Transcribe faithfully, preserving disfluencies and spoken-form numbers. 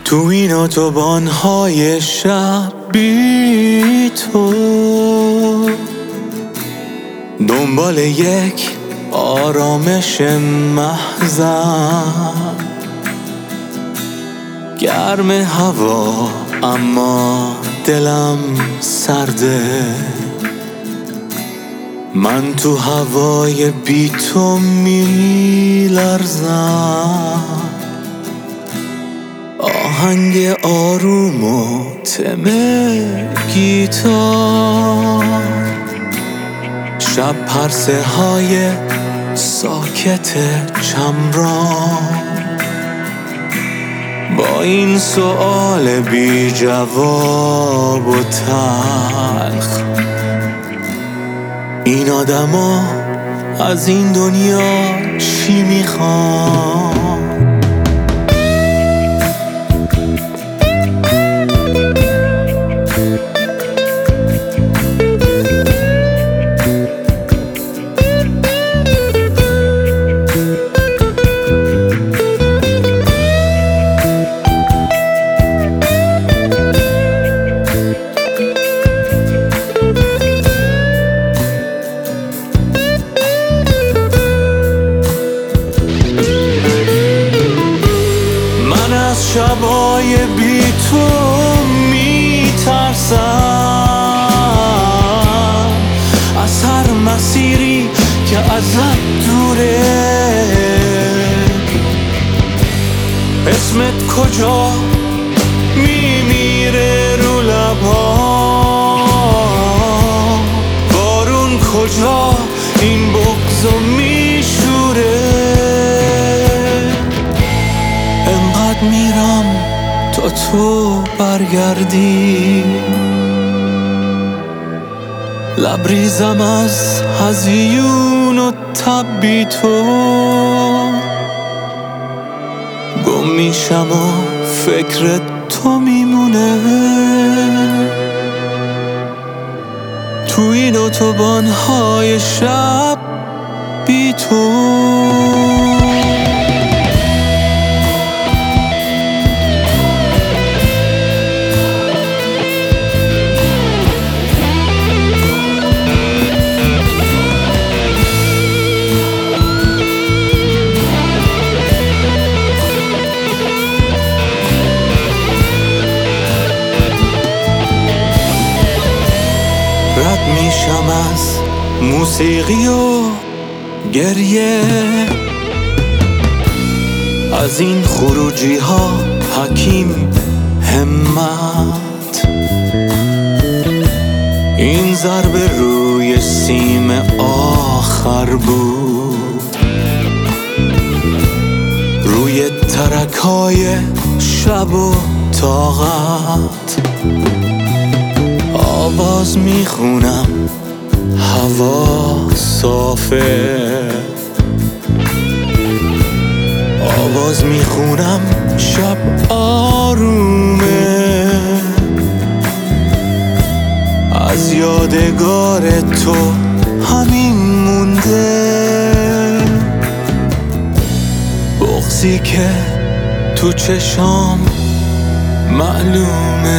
تو این اتوبان‌های شب بی تو، دنبال یک آرامش محضم، گرم هوا اما دلم سرده، من تو هوای بی تو میلرزم. آهنگ آروم و تم گیتار، شب پرسه های ساکت چمران، با این سؤال بی جواب و تلخ، این آدما از این دنیا چی میخوان؟ شبای بی تو میترسم، از هر مسیری که ازت دوره، اسمت کجا میمیره رو لبها، بارون کجا این بغضو میشوره، انقدر میرم تا تو برگردی، لبریزم از هزیون و تب بی تو، گم میشم و فکر تو میمونه، تو این اتوبان‌های شب بی تو. رد میشم از موسیقی و گریه، از این خروجی ها حکیم همت، این ضربه روی سیم آخر بود، روی ترکای شب و طاقت، آواز میخونم هوا صافه، آواز میخونم شب آرومه، از یادگار تو همین مونده، بغضی که تو چشام معلومه.